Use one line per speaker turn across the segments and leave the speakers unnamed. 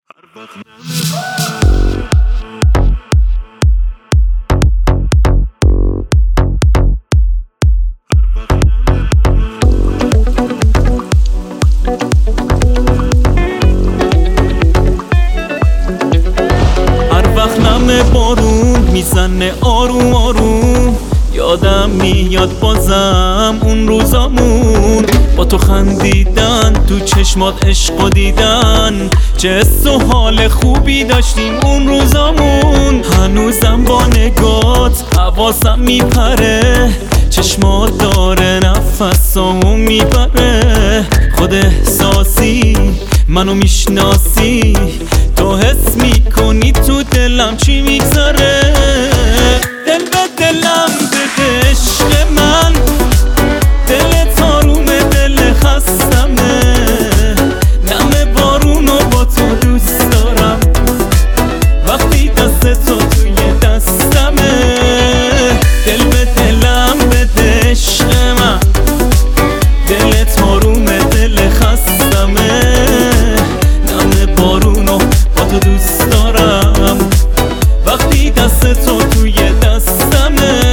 بارون میزنه آروم آروم، یادم میاد بازم اون روزامون، با تو خندیدن، تو چشمات عشق دیدن، چه حس و حال خوبی داشتیم اون روزامون. هنوزم با نگات حواسم میپره، چشمات داره نفسامو میبره، خود احساسی منو میشناسی، تو حس میکنی تو دلم چی میگذره. دل به دلم بده عشق من، دلت آرومه دل خستمه، نم بارونو با تو دوست دارم، وقتی دست تو توی دستمه. دل به دلم بده عشق من، دلت آرومه دل خستمه، نم بارونو با تو دوست دارم، وقتی دست تو توی دستمه.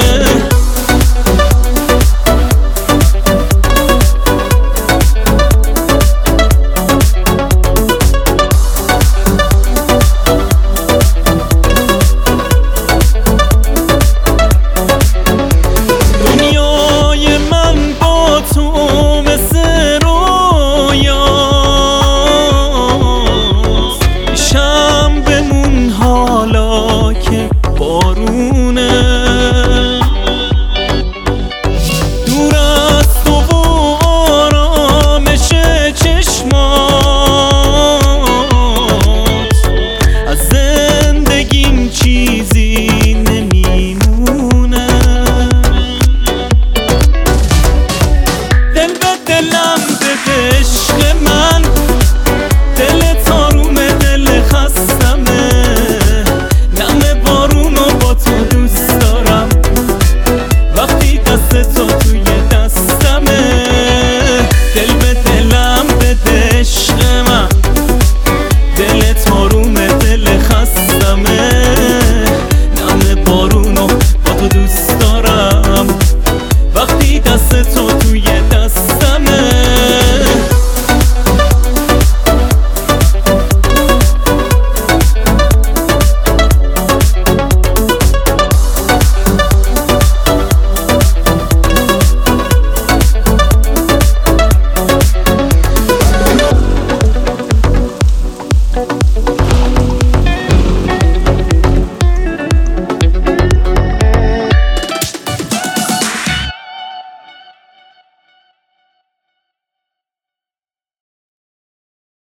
دنیای من با تو مثل رویاست، پیشم بمون حالا که بارونه، دور از تو و آرامش چشمات، از زندگیم چیزی نمیمونه. دل به دلم بده عشق من، دلت آرومه دل خستمه، نم بارونو با تو دوست دارم، وقتی دست تو توی دستمه. دل به دلم بده عشق من، دلت آرومه دل خستمه، نم بارونو با تو دوست دارم، وقتی دست تو توی دستمه.